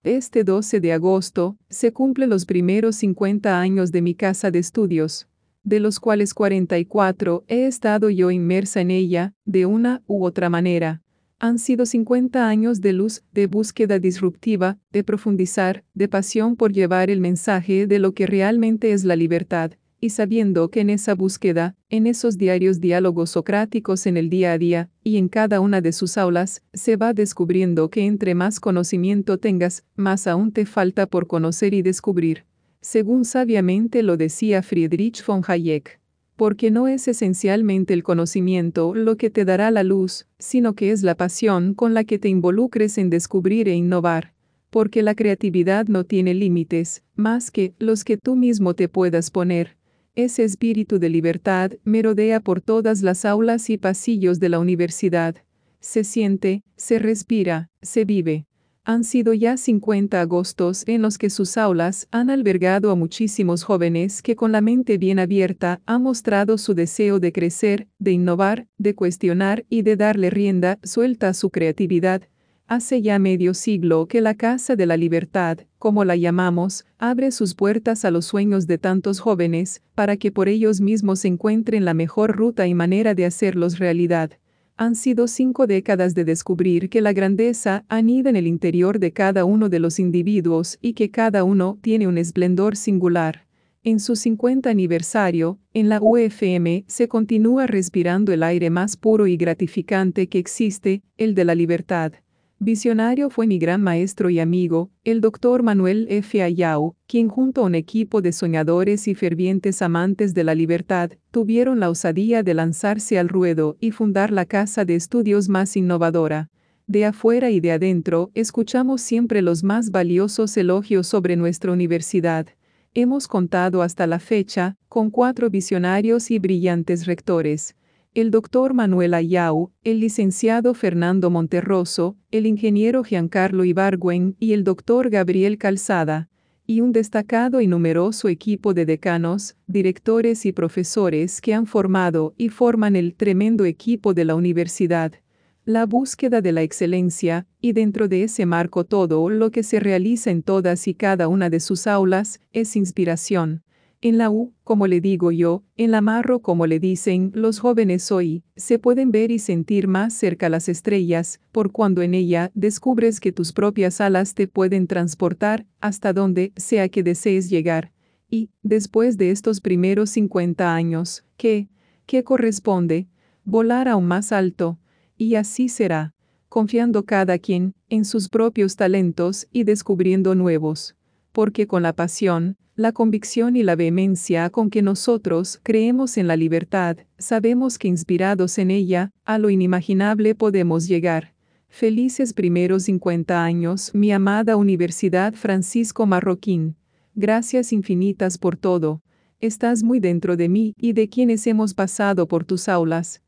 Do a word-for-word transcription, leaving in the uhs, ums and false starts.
Este doce de agosto, se cumplen los primeros cincuenta años de mi casa de estudios, de los cuales cuarenta y cuatro he estado yo inmersa en ella, de una u otra manera. Han sido cincuenta años de luz, de búsqueda disruptiva, de profundizar, de pasión por llevar el mensaje de lo que realmente es la libertad, y sabiendo que en esa búsqueda, en esos diarios diálogos socráticos en el día a día, y en cada una de sus aulas, se va descubriendo que entre más conocimiento tengas, más aún te falta por conocer y descubrir. Según sabiamente lo decía Friedrich von Hayek. Porque no es esencialmente el conocimiento lo que te dará la luz, sino que es la pasión con la que te involucres en descubrir e innovar. Porque la creatividad no tiene límites, más que los que tú mismo te puedas poner. Ese espíritu de libertad merodea por todas las aulas y pasillos de la universidad. Se siente, se respira, se vive. Han sido ya cincuenta agostos en los que sus aulas han albergado a muchísimos jóvenes que con la mente bien abierta han mostrado su deseo de crecer, de innovar, de cuestionar y de darle rienda suelta a su creatividad. Hace ya medio siglo que la Casa de la Libertad, como la llamamos, abre sus puertas a los sueños de tantos jóvenes, para que por ellos mismos encuentren la mejor ruta y manera de hacerlos realidad. Han sido cinco décadas de descubrir que la grandeza anida en el interior de cada uno de los individuos y que cada uno tiene un esplendor singular. En su cincuenta aniversario, en la U F M se continúa respirando el aire más puro y gratificante que existe, el de la libertad. Visionario fue mi gran maestro y amigo, el doctor Manuel F. Ayau, quien junto a un equipo de soñadores y fervientes amantes de la libertad, tuvieron la osadía de lanzarse al ruedo y fundar la casa de estudios más innovadora. De afuera y de adentro, escuchamos siempre los más valiosos elogios sobre nuestra universidad. Hemos contado hasta la fecha, con cuatro visionarios y brillantes rectores. El doctor Manuel Ayau, el licenciado Fernando Monterroso, el ingeniero Giancarlo Ibargüen y el doctor Gabriel Calzada, y un destacado y numeroso equipo de decanos, directores y profesores que han formado y forman el tremendo equipo de la universidad. La búsqueda de la excelencia, y dentro de ese marco todo lo que se realiza en todas y cada una de sus aulas, es inspiración. En la U, como le digo yo, en la Marro como le dicen los jóvenes hoy, se pueden ver y sentir más cerca las estrellas, por cuando en ella descubres que tus propias alas te pueden transportar hasta donde sea que desees llegar. Y, después de estos primeros cincuenta años, ¿qué? ¿Qué corresponde? Volar aún más alto. Y así será, confiando cada quien en sus propios talentos y descubriendo nuevos. Porque con la pasión, la convicción y la vehemencia con que nosotros creemos en la libertad, sabemos que inspirados en ella, a lo inimaginable podemos llegar. Felices primeros cincuenta años, mi amada Universidad Francisco Marroquín. Gracias infinitas por todo. Estás muy dentro de mí y de quienes hemos pasado por tus aulas.